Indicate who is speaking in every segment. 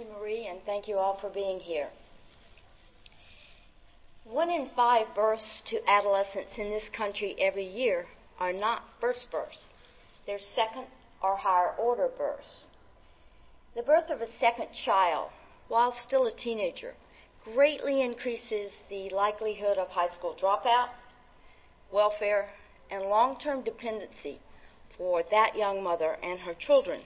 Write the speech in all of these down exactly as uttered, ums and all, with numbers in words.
Speaker 1: you, Marie, and thank you all for being here. One in five births to adolescents in this country every year are not first births. They're second or higher order births. The birth of a second child, while still a teenager, greatly increases the likelihood of high school dropout, welfare, and long-term dependency for that young mother and her children.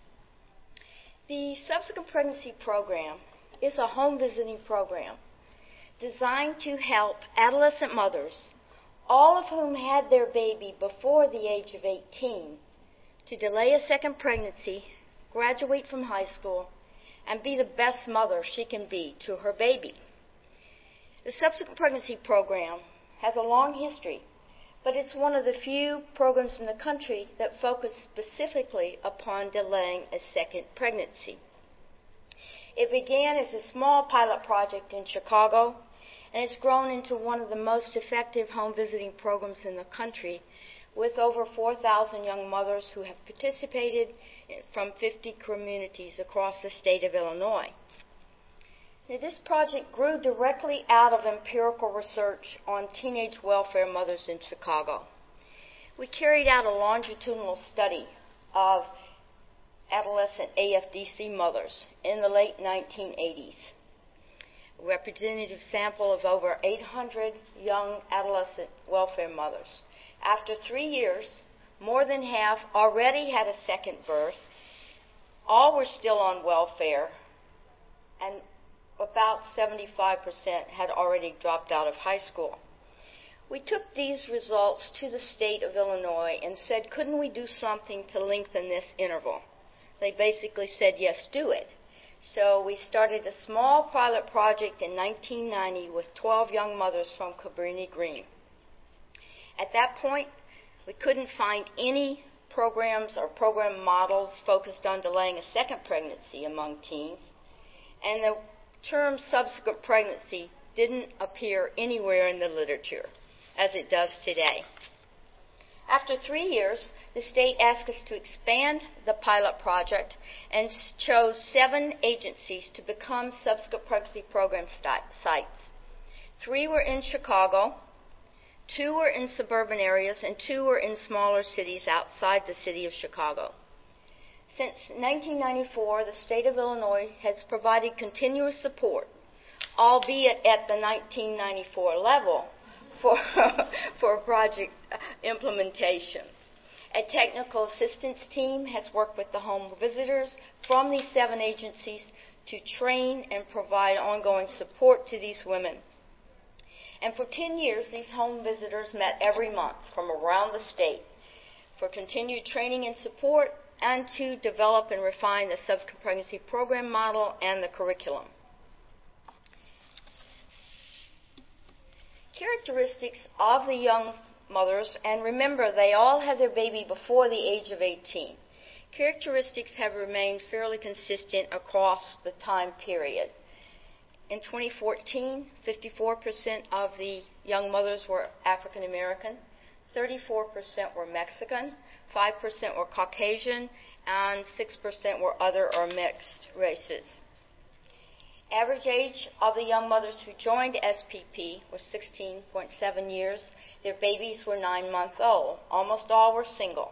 Speaker 1: The Subsequent Pregnancy Program is a home visiting program designed to help adolescent mothers, all of whom had their baby before the age of eighteen, to delay a second pregnancy, graduate from high school, and be the best mother she can be to her baby. The Subsequent Pregnancy Program has a long history, but it's one of the few programs in the country that focus specifically upon delaying a second pregnancy. It began as a small pilot project in Chicago, and it's grown into one of the most effective home visiting programs in the country, with over four thousand young mothers who have participated from fifty communities across the state of Illinois. Now, this project grew directly out of empirical research on teenage welfare mothers in Chicago. We carried out a longitudinal study of adolescent A F D C mothers in the late nineteen eighties. A representative sample of over eight hundred young adolescent welfare mothers. After three years, more than half already had a second birth. All were still on welfare, and about seventy-five percent had already dropped out of high school. We took these results to the state of Illinois and said, couldn't we do something to lengthen this interval? They basically said, yes, do it. So we started a small pilot project in nineteen ninety with twelve young mothers from Cabrini Green. At that point, we couldn't find any programs or program models focused on delaying a second pregnancy among teens, and the term subsequent pregnancy didn't appear anywhere in the literature, as it does today. After three years, the state asked us to expand the pilot project and chose seven agencies to become subsequent pregnancy program sites. Three were in Chicago, two were in suburban areas, and two were in smaller cities outside the city of Chicago. Since nineteen ninety-four, the state of Illinois has provided continuous support, albeit at the nineteen ninety-four level, for, for project implementation. A technical assistance team has worked with the home visitors from these seven agencies to train and provide ongoing support to these women. And for ten years, these home visitors met every month from around the state for continued training and support, and to develop and refine the subsequent pregnancy program model and the curriculum. Characteristics of the young mothers, and remember, they all had their baby before the age of eighteen. Characteristics have remained fairly consistent across the time period. In twenty fourteen, fifty-four percent of the young mothers were African American, thirty-four percent were Mexican, five percent were Caucasian, and six percent were other or mixed races. Average age of the young mothers who joined S P P was sixteen point seven years. Their babies were nine months old. Almost all were single.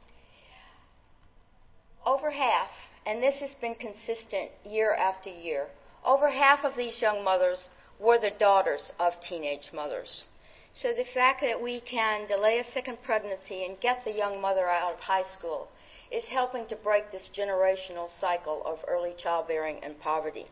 Speaker 1: Over half, and this has been consistent year after year, over half of these young mothers were the daughters of teenage mothers. So the fact that we can delay a second pregnancy and get the young mother out of high school is helping to break this generational cycle of early childbearing and poverty.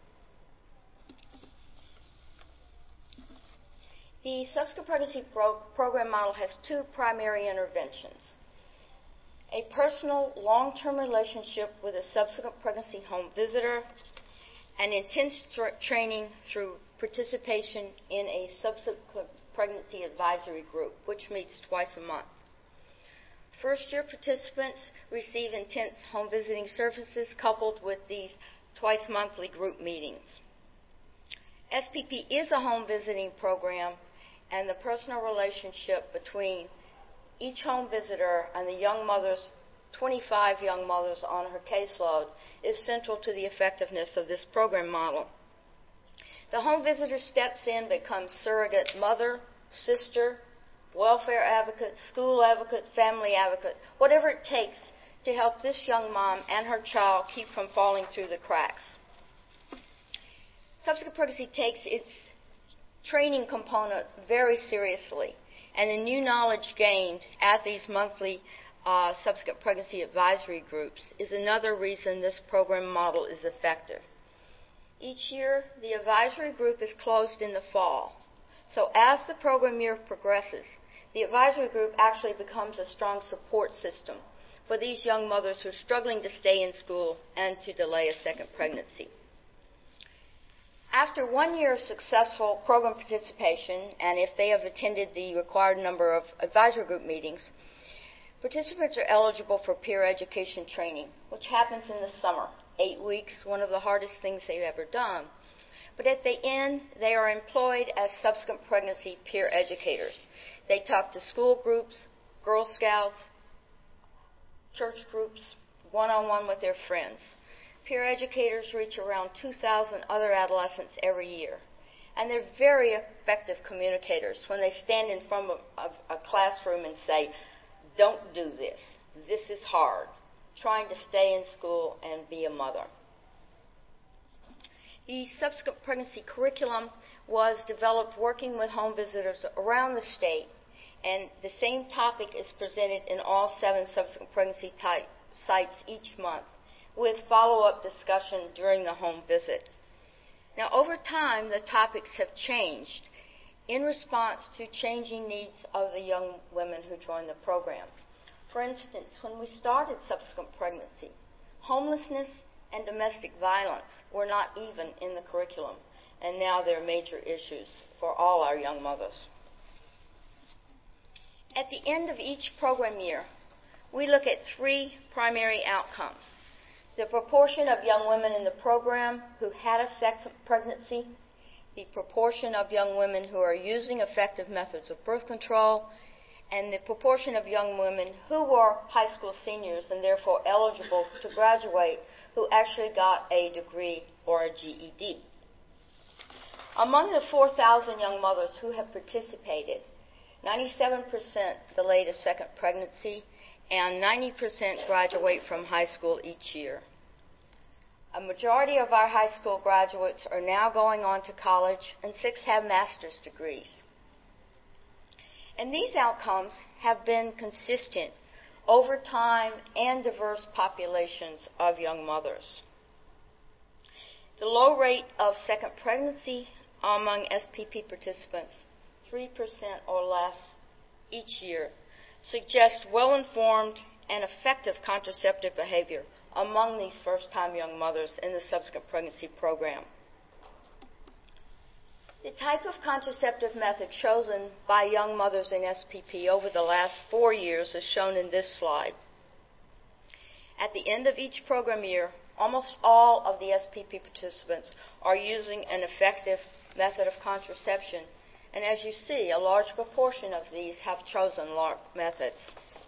Speaker 1: The subsequent pregnancy pro- program model has two primary interventions: a personal long-term relationship with a subsequent pregnancy home visitor, and intense tra- training through participation in a subsequent pregnancy advisory group, which meets twice a month. First-year participants receive intense home visiting services coupled with these twice-monthly group meetings. S P P is a home visiting program, and the personal relationship between each home visitor and the young mothers twenty-five young mothers on her caseload, is central to the effectiveness of this program model. The home visitor steps in, becomes surrogate mother, sister, welfare advocate, school advocate, family advocate, whatever it takes to help this young mom and her child keep from falling through the cracks. Subsequent pregnancy takes its training component very seriously, and the new knowledge gained at these monthly uh, subsequent pregnancy advisory groups is another reason this program model is effective. Each year, the advisory group is closed in the fall. So as the program year progresses, the advisory group actually becomes a strong support system for these young mothers who are struggling to stay in school and to delay a second pregnancy. After one year of successful program participation, and if they have attended the required number of advisory group meetings, participants are eligible for peer education training, which happens in the summer. Eight weeks, one of the hardest things they've ever done. But at the end, they are employed as subsequent pregnancy peer educators. They talk to school groups, Girl Scouts, church groups, one-on-one with their friends. Peer educators reach around two thousand other adolescents every year. And they're very effective communicators when they stand in front of a, a classroom and say, don't do this. This is hard. Trying to stay in school and be a mother. The subsequent pregnancy curriculum was developed working with home visitors around the state, and the same topic is presented in all seven subsequent pregnancy type sites each month, with follow-up discussion during the home visit. Now, over time, the topics have changed in response to changing needs of the young women who join the program. For instance, when we started subsequent pregnancy, homelessness and domestic violence were not even in the curriculum, and now they're major issues for all our young mothers. At the end of each program year, we look at three primary outcomes: the proportion of young women in the program who had a second pregnancy, the proportion of young women who are using effective methods of birth control, and the proportion of young women who were high school seniors and therefore eligible to graduate who actually got a degree or a G E D. Among the four thousand young mothers who have participated, ninety-seven percent delayed a second pregnancy and ninety percent graduate from high school each year. A majority of our high school graduates are now going on to college, and six have master's degrees. And these outcomes have been consistent over time and diverse populations of young mothers. The low rate of second pregnancy among S P P participants, three percent or less each year, suggests well-informed and effective contraceptive behavior among these first-time young mothers in the subsequent pregnancy program. The type of contraceptive method chosen by young mothers in S P P over the last four years is shown in this slide. At the end of each program year, almost all of the S P P participants are using an effective method of contraception, and as you see, a large proportion of these have chosen L A R C methods.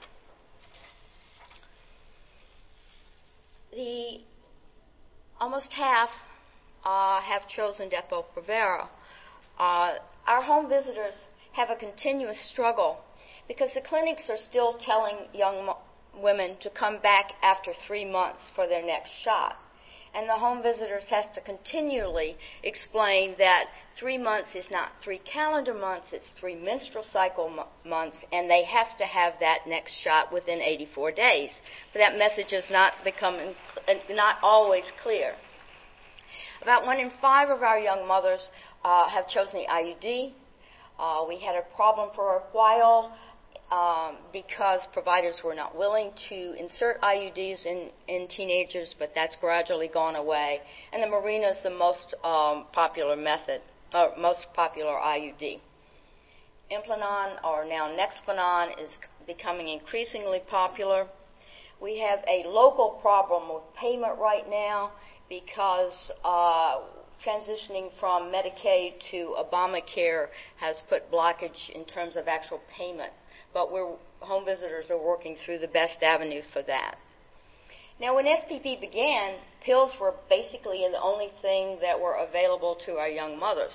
Speaker 1: The almost half uh, have chosen Depo-Provera. Uh, our home visitors have a continuous struggle because the clinics are still telling young mo- women to come back after three months for their next shot. And the home visitors have to continually explain that three months is not three calendar months, it's three menstrual cycle mo- months, and they have to have that next shot within eighty-four days. But that message is not becoming, not always clear. About one in five of our young mothers uh, have chosen the I U D. Uh, we had a problem for a while um, because providers were not willing to insert I U Ds in, in teenagers, but that's gradually gone away. And the Mirena is the most um, popular method, or most popular I U D. Implanon, or now Nexplanon, is becoming increasingly popular. We have a local problem with payment right now, because uh, transitioning from Medicaid to Obamacare has put blockage in terms of actual payment but we're, home visitors are working through the best avenue for that. Now, when S P P began, pills were basically the only thing that were available to our young mothers.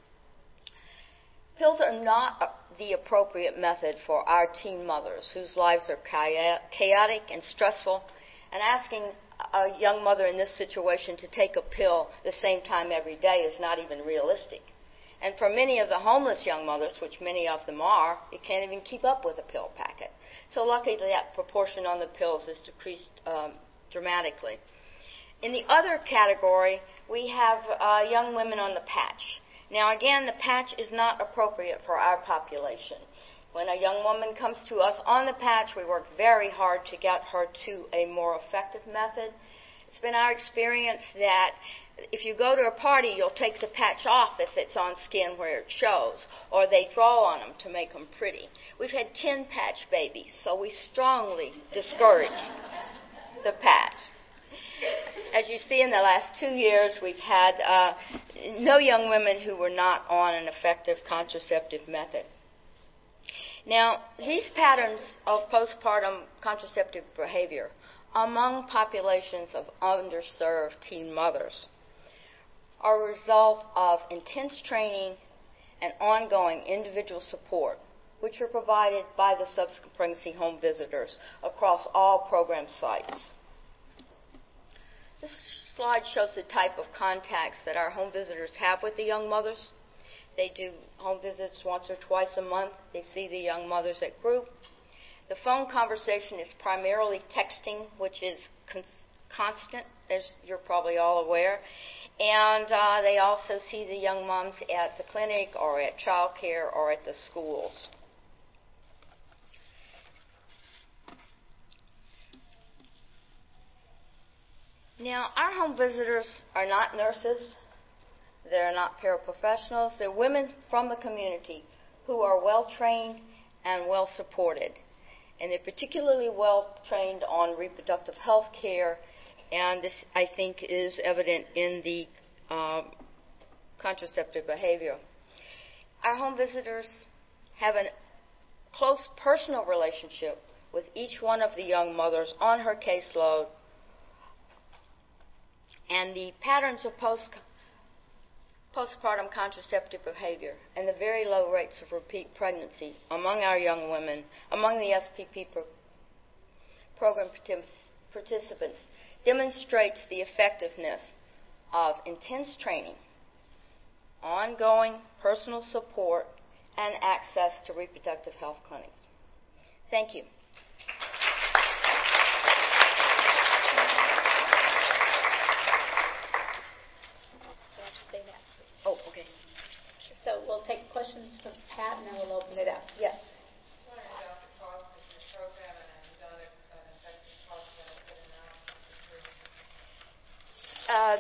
Speaker 1: Pills are not the appropriate method for our teen mothers whose lives are chaotic and stressful, and asking a young mother in this situation to take a pill the same time every day is not even realistic. And for many of the homeless young mothers, which many of them are, you can't even keep up with a pill packet. So luckily that proportion on the pills is decreased um, dramatically. In the other category, we have uh, young women on the patch. Now again, the patch is not appropriate for our population. When a young woman comes to us on the patch, we work very hard to get her to a more effective method. It's been our experience that if you go to a party, you'll take the patch off if it's on skin where it shows, or they draw on them to make them pretty. We've had ten patch babies, so we strongly discourage the patch. As you see, in the last two years, we've had uh, no young women who were not on an effective contraceptive method. Now, these patterns of postpartum contraceptive behavior among populations of underserved teen mothers are a result of intense training and ongoing individual support, which are provided by the subsequent pregnancy home visitors across all program sites. This slide shows the type of contacts that our home visitors have with the young mothers. They do home visits once or twice a month. They see the young mothers at group. The phone conversation is primarily texting, which is con- constant, as you're probably all aware. And uh, they also see the young moms at the clinic or at child care or at the schools. Now, our home visitors are not nurses. They're not paraprofessionals. They're women from the community who are well-trained and well-supported. And they're particularly well-trained on reproductive health care, and this, I think, is evident in the uh, contraceptive behavior. Our home visitors have a close personal relationship with each one of the young mothers on her caseload, and the patterns of post postpartum contraceptive behavior and the very low rates of repeat pregnancy among our young women, among the S P P pro- program participants, demonstrates the effectiveness of intense training, ongoing personal support, and access to reproductive health clinics. Thank you. Oh, okay.
Speaker 2: So we'll take questions from Pat, and then we'll open it up. Yes.
Speaker 3: Just wondering about the cost of your program, and have you done an effective cost-benefit analysis?
Speaker 1: Uh,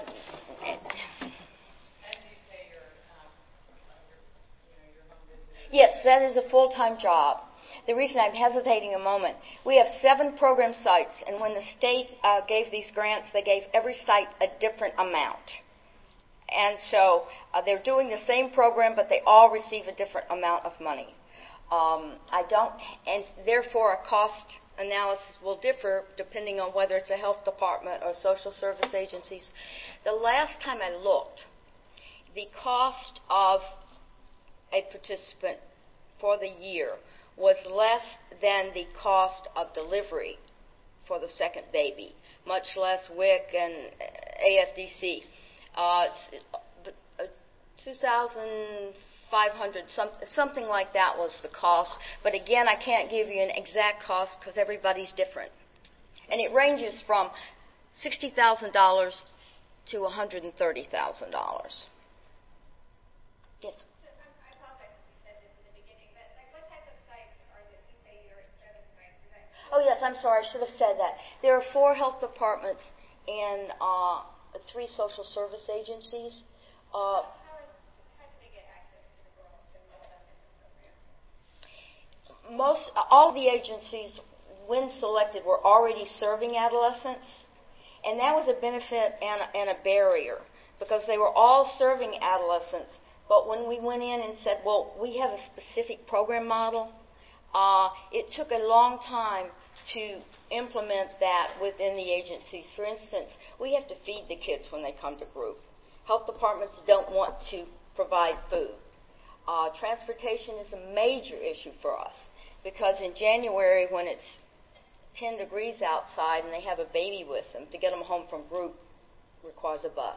Speaker 3: and do you pay your, um, your, you know, your home visitors?
Speaker 1: yes, that is a full-time job. The reason I'm hesitating a moment, we have seven program sites, and when the state uh, gave these grants, they gave every site a different amount. And so uh, they're doing the same program, but they all receive a different amount of money. Um, I don't, and therefore a cost analysis will differ depending on whether it's a health department or social service agencies. The last time I looked, the cost of a participant for the year was less than the cost of delivery for the second baby, much less W I C and A F D C. Uh, two thousand five hundred, some, something like that was the cost. But again, I can't give you an exact cost because everybody's different. And it ranges from sixty thousand dollars to one hundred thirty thousand dollars. Yes?
Speaker 4: So I apologize if you said this in the beginning, but like what type of sites are there? You say you're at seven sites. Is that
Speaker 1: Oh, yes, I'm sorry. I should have said that. There are four health departments and uh, three social service agencies. Uh,
Speaker 4: how, is, how do they get access to the girls to enroll them in the program?
Speaker 1: most, all the agencies, when selected, were already serving adolescents, and that was a benefit and a, and a barrier because they were all serving adolescents. But when we went in and said, well, we have a specific program model, Uh, it took a long time to implement that within the agencies. For instance, we have to feed the kids when they come to group. Health departments don't want to provide food. Uh, transportation is a major issue for us because in January when it's ten degrees outside and they have a baby with them, to get them home from group requires a bus.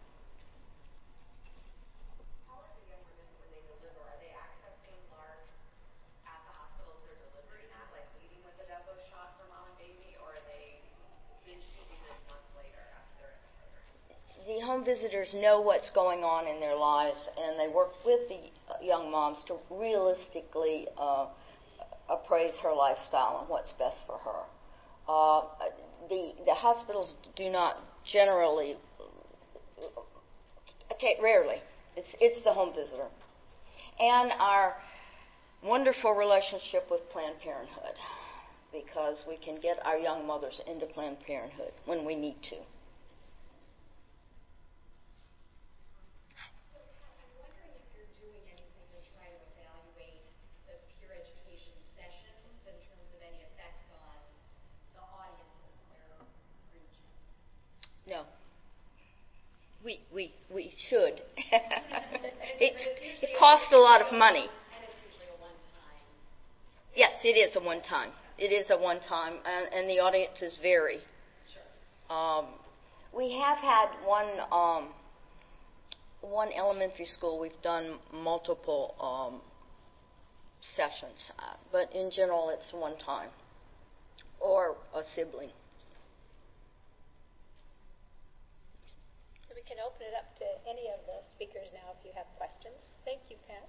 Speaker 5: How are the young women when they deliver? Are they accessing LARC at the hospitals they're delivering at, like meeting with the depot shot for mom and baby, or are they binge using this months later after they're in the program?
Speaker 1: The home visitors know what's going on in their lives, and they work with the young moms to realistically uh, appraise her lifestyle and what's best for her. Uh, the the hospitals do not generally, okay, rarely. It's it's the home visitor, and our wonderful relationship with Planned Parenthood, because we can get our young mothers into Planned Parenthood when we need to. No. We we we should. it it costs a lot of money.
Speaker 5: And it's usually a one-time.
Speaker 1: Yes, it is a one-time. It is a one-time, and, and the audiences vary.
Speaker 5: Sure.
Speaker 1: Um, we have had one um, one elementary school. We've done multiple um, sessions, uh, but in general, it's one time or a sibling.
Speaker 2: We can open it up to any of the speakers now if you have questions. Thank you, Pat.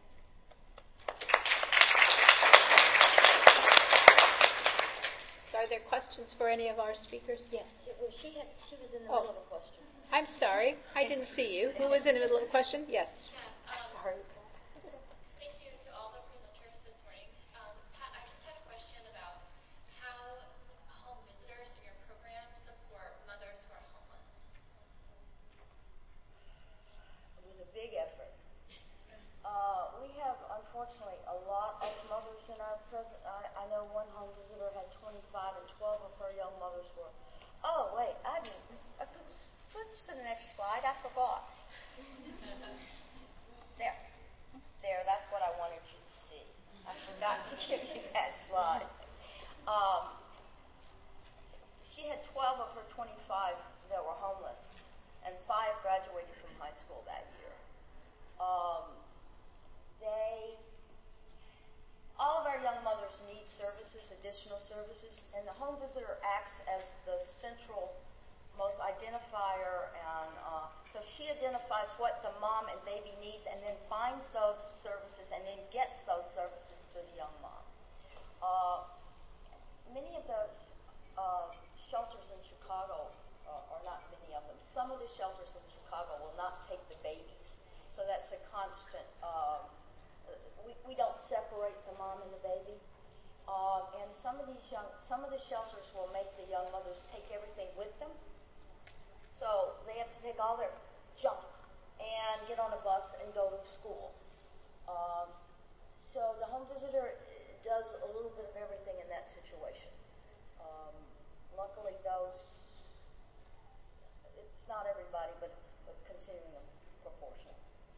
Speaker 2: Are there questions for any of our speakers? Yes.
Speaker 1: Well, she had she was in the
Speaker 2: Oh.
Speaker 1: middle of a question.
Speaker 2: I'm sorry. I didn't see you. Who was in the middle of a question? Yes.
Speaker 6: Yeah, um,
Speaker 2: Sorry.
Speaker 6: thank you to all the presenters this morning. Um, Pat, I just had a question about how home visitors in your program support mothers who are homeless.
Speaker 1: It was a big effort. Uh, we have, unfortunately, a lot of mothers in our present. I, I know one home visitor had twenty-five, and twelve of her young mothers were. Oh, wait, I didn't. Uh, Switch to the next slide. I forgot. There. There, that's what I wanted you to see. I forgot to give you that slide. Um, she had twelve of her twenty-five that were homeless, and five graduated from high school that year. Um, they, all of our young mothers need services, additional services, and the home visitor acts as the central most identifier, and uh, so she identifies what the mom and baby needs and then finds those services and then gets those services to the young mom. Uh, many of those uh, shelters in Chicago, uh, or not many of them, some of the shelters in Chicago will not take the babies. So that's a constant, um, we, we don't separate the mom and the baby. Uh, and some of these young, some of the shelters will make the young mothers take everything with them. So they have to take all their junk and get on a bus and go to school. Um, so the home visitor does a little bit of everything in that situation. Um, luckily, those, it's not everybody, but it's a continuing proportion.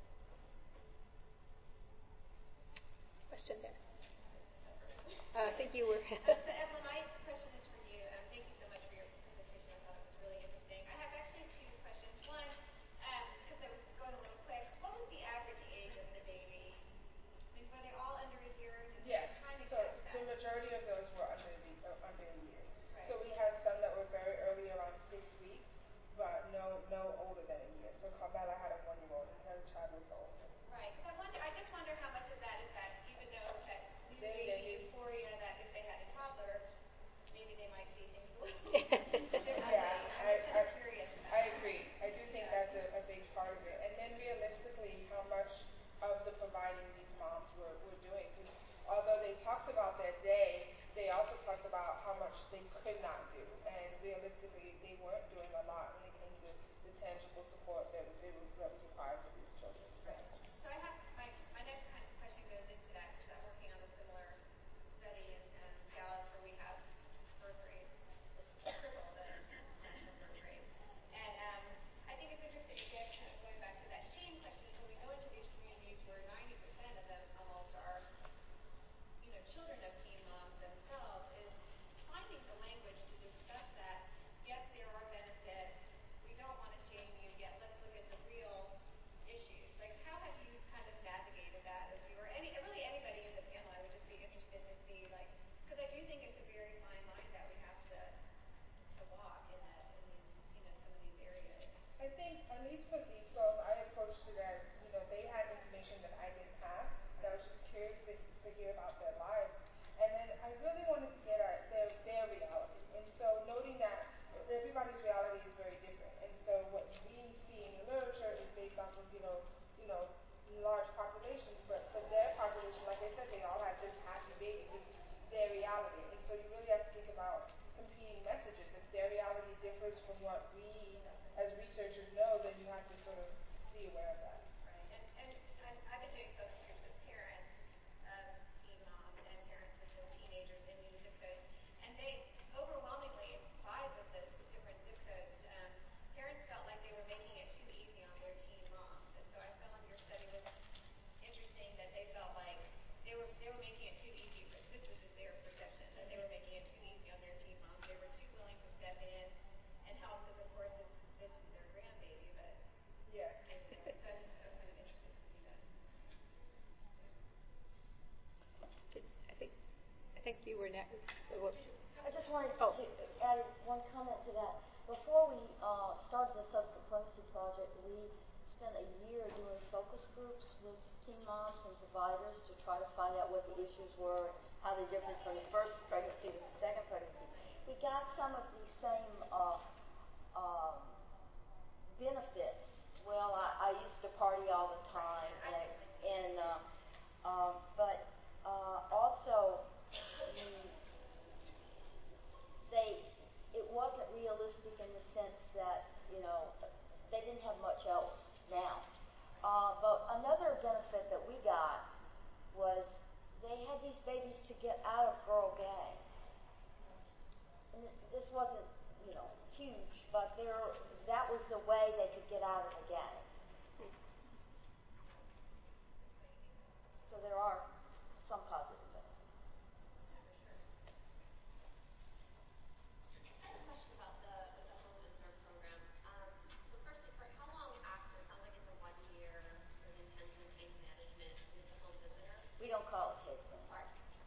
Speaker 2: Question there. Uh, I think you were.
Speaker 4: So, Evelyn, my question is for you. Um, thank you so much for your presentation. I thought it was really interesting. I have actually two questions. One, because um, I was going a little quick, what was the average age of the baby? I mean, were they all under a year?
Speaker 3: Yes,
Speaker 4: I'm trying to
Speaker 3: so
Speaker 4: catch that.
Speaker 3: the majority of those were under the, uh, under a year.
Speaker 4: Right.
Speaker 3: So we had some that were very early, around six weeks, but no no older than a year. So Carmela had a one-year-old, and her child was the oldest.
Speaker 4: Right, because I wonder, I just wonder how much of that is that, even though that new
Speaker 3: They-
Speaker 4: baby
Speaker 3: they-
Speaker 4: euphoria, that if they had a toddler,
Speaker 3: at least for these girls, I approached it as, you know, they had information that I didn't have, and I was just curious to, to hear about their lives. And then I really wanted to get at their, their reality. And so noting that everybody's reality is very different. And so what we see in the literature is based off of, you know, you know, large populations, but for their population, like I said, they all have this happy baby. This is their reality. And so you really have to think about competing messages. If their reality differs from what we as researchers know, then you have to sort of be aware of that.
Speaker 4: Right. And, and, and I've been doing focus groups with parents of teen moms and parents with some teenagers in new zip codes. And they, overwhelmingly, five of the different zip codes, um, parents felt like they were making it too easy on their teen moms. And so I found your study was interesting that they felt like they were they were making it too easy. For, this was just their perception, that they were making it too easy on their teen moms. They were too willing to step in and help because, of course, this, this is their grandbaby. But
Speaker 3: Yeah.
Speaker 4: so I'm, just, I'm kind of interested to see that.
Speaker 2: I think, I think you were next.
Speaker 1: I just wanted
Speaker 2: Oh.
Speaker 1: to add one comment to that. Before we uh, started the Subsequent Pregnancy Project, we spent a year doing focus groups with teen moms and providers to try to find out what the issues were, how they differed from the first pregnancy to the second pregnancy. We got some of these same uh, um, benefits. Well, I, I used to party all the time, and, and uh, um, but uh, also the, they it wasn't realistic in the sense that, you know, they didn't have much else now. Uh, but another benefit that we got was they had these babies to get out of girl gangs. And this, this wasn't, you know, huge, but there, that was the way they could get out of the gang. So there are some positive benefits.
Speaker 5: I have a question about the with the home visitor program. Um, so firstly, for how long after? It sounds like it's a one-year sort of intensive case management with the home visitor.
Speaker 1: We don't call it case management.
Speaker 5: Sorry.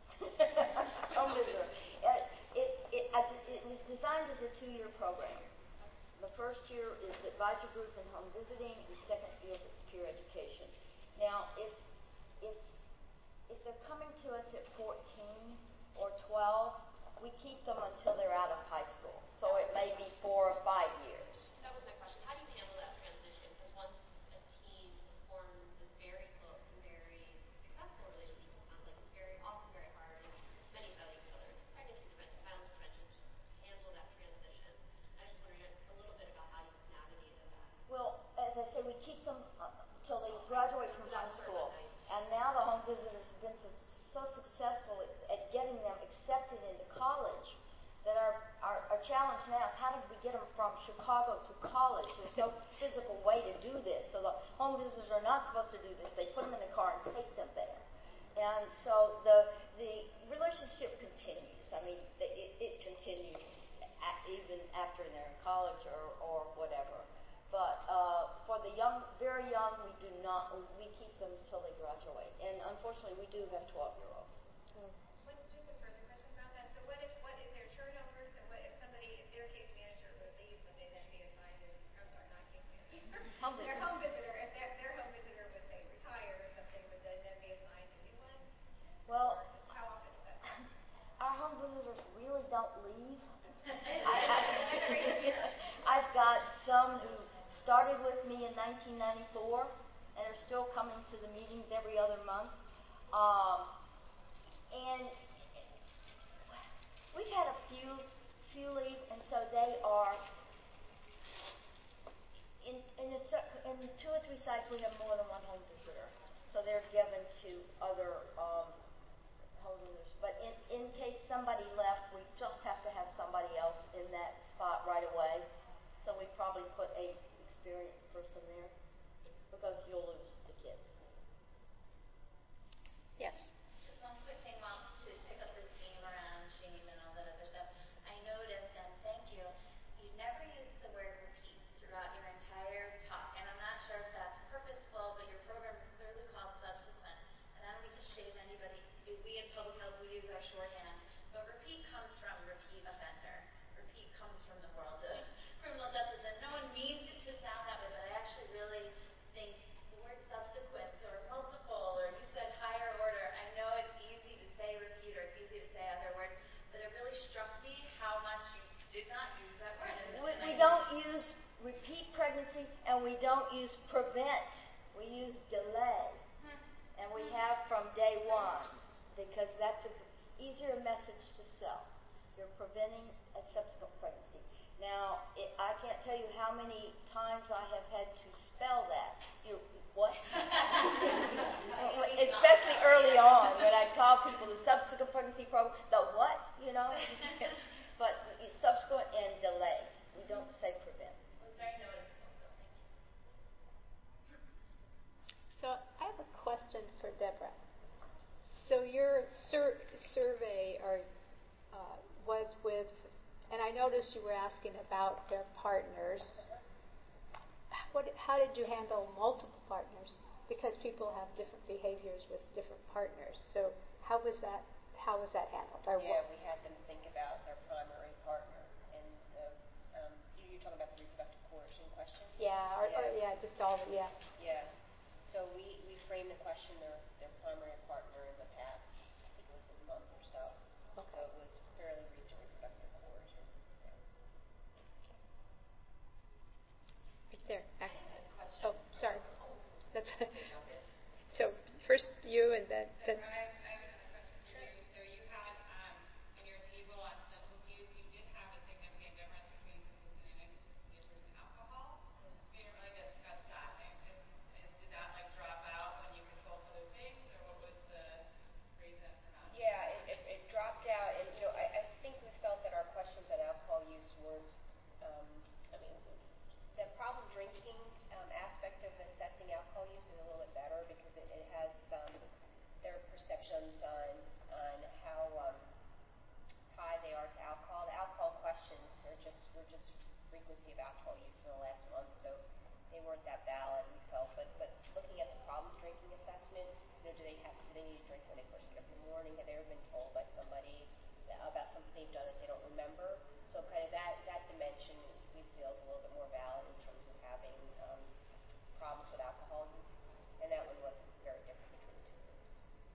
Speaker 1: Home visitor. It, it, it, it was designed as a two-year program. The first year is advisor group and home visiting, and the second year is peer education. Now, if if if they're coming to us at fourteen or twelve, we keep them until they're out of high school. So it may be four or five years.
Speaker 5: That was my question. How do you handle that transition? Because once a teen has formed this very close and very successful relationship, it sounds like it's very often very hard, and many studies, whether it's pregnancy prevention, violence prevention, to handle that transition. I just wondering a little bit about how you've navigated that.
Speaker 1: Well, as I say, we keep them uh, until they graduate from high school. And now the home visitors have been so, so successful at, at getting them accepted into college that our, our, our challenge now is how did we get them from Chicago to college? There's no physical way to do this. So the home visitors are not supposed to do this. They put them in the car and take them there. And so the the relationship continues. I mean, the, it, it continues at, even after they're in college or, or whatever. But uh, for the young, very young, we do not, we keep them until they graduate. And unfortunately, we do have twelve-year-olds.
Speaker 4: What, just a further question about that. So what if, what is there turnover? So what if somebody, if their case manager would leave, would they then be assigned to, I'm sorry, not case manager,
Speaker 1: Home
Speaker 4: their
Speaker 1: visitor.
Speaker 4: home visitor, if their, their home visitor would say retire or something, would they then be assigned a new one?
Speaker 1: Well,
Speaker 4: Or just how often does that happen?
Speaker 1: our home visitors really don't leave.
Speaker 4: That's great to hear.
Speaker 1: I've got some who started with me in nineteen ninety-four and are still coming to the meetings every other month. Um, and we've had a few few leave, and so they are in in, a, in two or three sites we have more than one home visitor, so they're given to other um, home visitors. But in in case somebody left, we just have to have somebody else in that spot right away. So we probably put a experienced person there because you'll lose the kids.
Speaker 2: Yes.
Speaker 7: Just one quick thing, Mom, to pick up this theme around shame and all that other stuff. I noticed, and thank you, you never used the word repeat throughout your entire talk. And I'm not sure if that's purposeful, but your program is clearly called Subsequent. And I don't mean to shame anybody. We in public health, we use our shorthand. But repeat comes from repeat offender. Repeat comes from the world of
Speaker 1: don't use repeat pregnancy, and we don't use prevent. We use delay. And we have from day one, because that's an easier message to sell. You're preventing a subsequent pregnancy. Now, it, I can't tell you how many times I have had to spell that. You what? Especially early on when I call people the subsequent pregnancy program, the what, you know? But subsequent and delay. We don't say prevent.
Speaker 6: It was very noticeable, so thank you.
Speaker 2: So I have a question for Deborah. So your sur- survey or uh, was with, and I noticed you were asking about their partners. What, how did you handle multiple partners? Because people have different behaviors with different partners. So how was that? How was that handled? Or
Speaker 8: Yeah,
Speaker 2: what?
Speaker 8: we had them think about their primary partner, and the, um, you're talking about the reproductive coercion question.
Speaker 2: Yeah, or
Speaker 8: yeah,
Speaker 2: or, yeah just all the yeah.
Speaker 8: Yeah. So we, we framed the question their their primary partner in the past. I think it was a month or so.
Speaker 2: Okay.
Speaker 8: So it was fairly recent reproductive coercion. Yeah.
Speaker 2: Right there.
Speaker 5: I have a question.
Speaker 2: Oh, sorry. That's so first you and then. then
Speaker 9: I have, I have another question for you. So you had um, on your table on substance use, you did have a significant difference between consistent and inconsistent use versus alcohol. We didn't really discuss that. And, and, and did that like drop out when you controlled other things, or what was the reason for not?
Speaker 8: Yeah, it, it, it dropped out, and you know, I, I think we felt that our questions on alcohol use weren't. Um, I mean, the problem drinking um, aspect of assessing alcohol use is a little bit better because it, it has um, their perceptions on on how um, tied they are to alcohol. The alcohol questions are just were just frequency of alcohol use in the last month, so they weren't that valid. We felt, but but looking at the problem drinking assessment, you know, do they have do they need to drink when they first get up in the morning? Have they ever been told by somebody about something they've done that they don't remember? So kind of that that dimension we feel is a little bit more valid in terms of having um, problems with alcohol use, and that one wasn't very different between the two groups.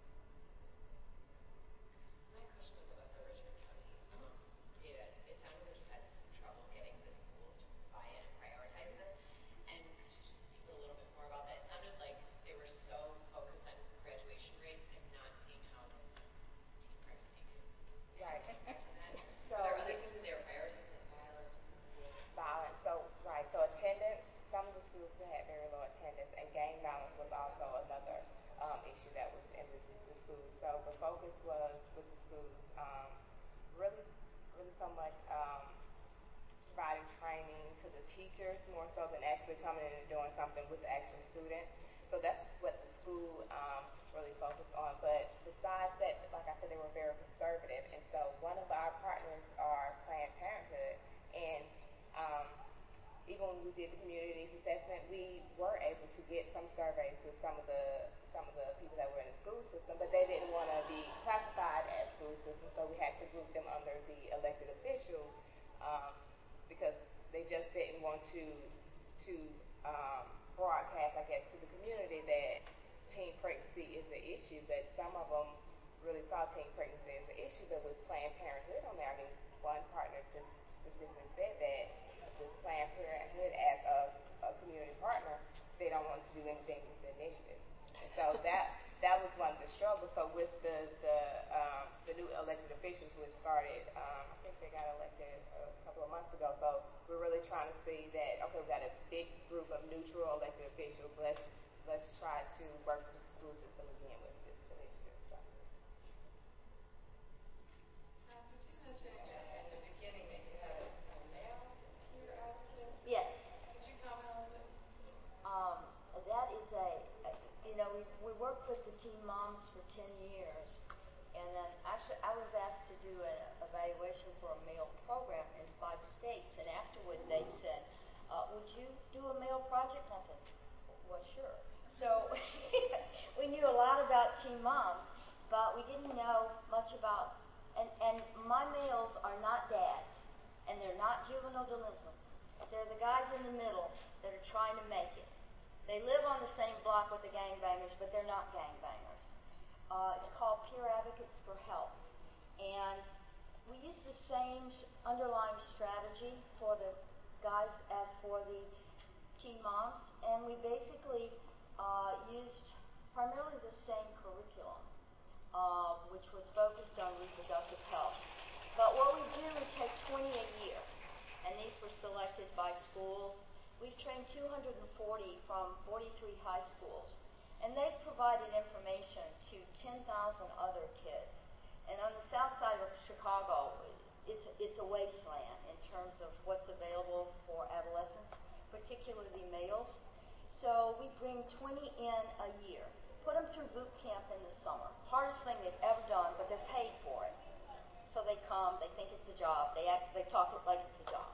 Speaker 5: My question was about the Richmond County um, data. It sounded like you had some trouble getting the schools to buy in and prioritize this. And could you just speak a little bit more about that? It sounded like they were so focused on graduation rates and not seeing how teen pregnancy could
Speaker 10: Right.
Speaker 5: impact on that.
Speaker 10: So
Speaker 5: Were there other things that they were prioritizing, like violence in the school?
Speaker 10: violence. So right. So attendance. Some of the schools still had very low attendance, and gang violence was also another um, issue that was in the, the schools. So the focus was with the schools um, really, really so much um, providing training to the teachers more so than actually coming in and doing something with the actual students. So that's what the school um, really focused on. But besides that, like I said, they were very conservative, and so one of our partners are Planned Parenthood, and um, even when we did the communities assessment, we were able to get some surveys with some of the some of the people that were in the school system, but they didn't want to be classified as school systems, so we had to group them under the elected officials um, because they just didn't want to to um, broadcast, I guess, to the community that teen pregnancy is an issue. But some of them really saw teen pregnancy as an issue, but with Planned Parenthood on there, I mean, one partner just specifically said that with Planned Parenthood as a, a community partner, they don't want to do anything with the initiative. And so that that was one of the struggles. So with the the, um, the new elected officials, which started, um, I think they got elected a couple of months ago. So we're really trying to see that, okay, we've got a big group of neutral elected officials. Let's let's try to work with the school system again with this initiative. So.
Speaker 5: Um, did you mention at the beginning that you had a, a male peer advocate?
Speaker 1: Yes.
Speaker 5: Could you comment on this?
Speaker 1: Um, that is a, you know, we, we worked with the teen moms for ten years, and then actually I was asked to do an evaluation for a male program in five states, and afterward they said, uh, would you do a male project? And I said, well, sure. So we knew a lot about teen moms, but we didn't know much about, and, and my males are not dads, and they're not juvenile delinquents. They're the guys in the middle that are trying to make it. They live on the same block with the gangbangers, but they're not gangbangers. Uh, it's called Peer Advocates for Help. And we use the same underlying strategy for the guys teen moms, and we basically uh, used primarily the same curriculum, uh, which was focused on reproductive health. But what we do, we take twenty a year, and these were selected by schools. We've trained two hundred forty from forty-three high schools, and they've provided information to ten thousand other kids. And on the south side of Chicago, it's, it's a wasteland in terms of what's available for adolescents, particularly males. So we bring twenty in a year, put them through boot camp in the summer. Hardest thing they've ever done, but they're paid for it. So they come, they think it's a job, they act, they talk it like it's a job.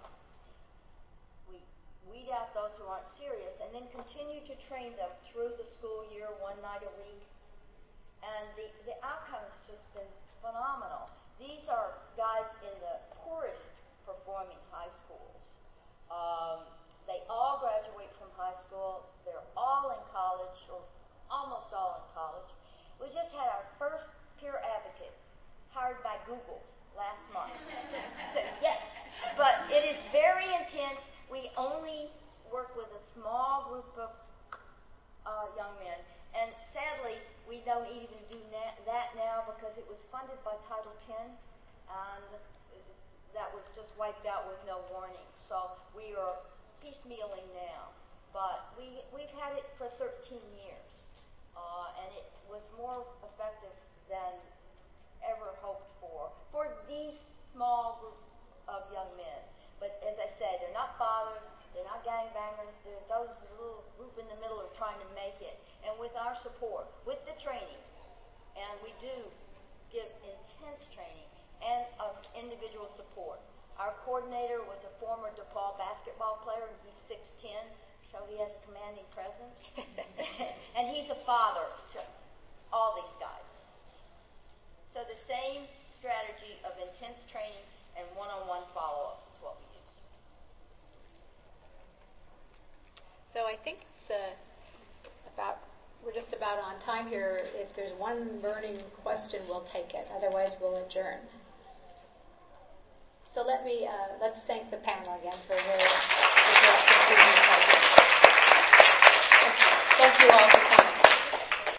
Speaker 1: We weed out those who aren't serious, and then continue to train them through the school year, one night a week. And the, the outcome has just been phenomenal. These are guys in the poorest performing high schools. Um, they all graduate from high school. They're all in college, or almost all in college. We just had our first peer advocate hired by Google last month. So, yes, but it is very intense. We only work with a small group of uh, young men, and sadly, we don't even do na- that now because it was funded by Title ten, and that was just wiped out with no warning. So we are piecemealing now, but we we've had it for thirteen years, uh, and it was more effective than ever hoped for, for these small group of young men. But as I say, they're not fathers, they're not gangbangers, they're those little group in the middle are trying to make it. And with our support, with the training, and we do give intense training and uh, individual support. Our coordinator was a former DePaul basketball player, and he's six ten, so he has a commanding presence. And he's a father to all these guys. So the same strategy of intense training and one-on-one follow-up is what we use.
Speaker 2: So I think it's uh, about, we're just about on time here. If there's one burning question, we'll take it. Otherwise, we'll adjourn. So let me, uh, let's thank the panel again for a very